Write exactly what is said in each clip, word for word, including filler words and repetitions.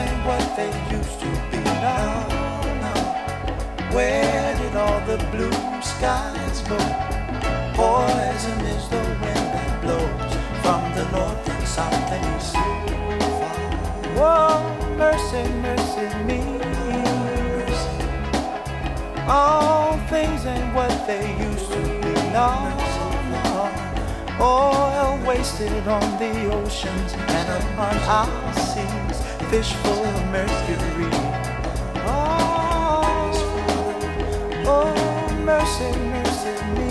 ain't what they used to be. No, no. Where did all the blue skies go? Poison is the wind that blows from the north and south and east. Whoa, mercy, mercy me. All things ain't what they used to be. No, no. Oil wasted on the oceans and upon our seas, fish full of mercury. Oh, oh, mercy, mercy me.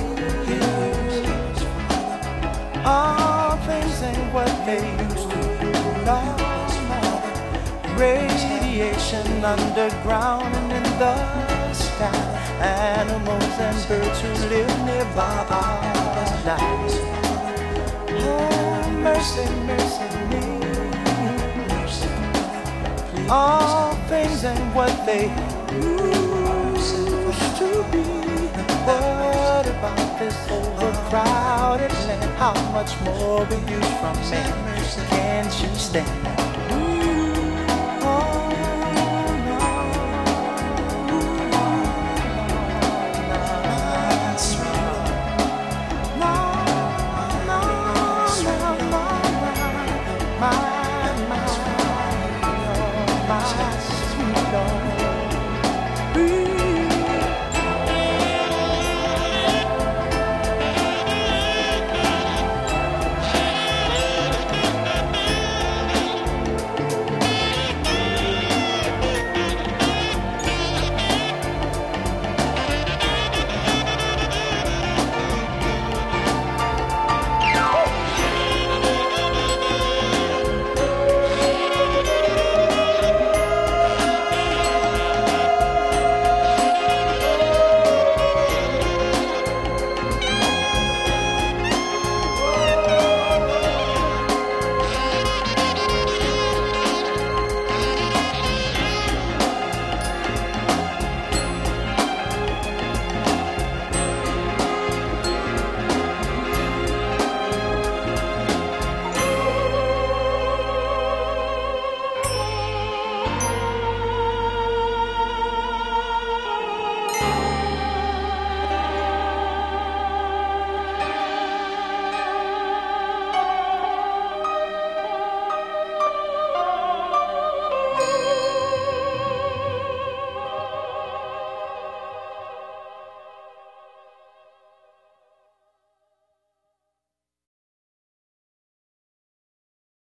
All things ain't what they used to be. No, no. Radiation underground and in the sky. Animals and birds who live nearby are dying. Oh, mercy, mercy me. All things ain't what they used to be. What about this overcrowded land? How much more will you from me? Can't you stand?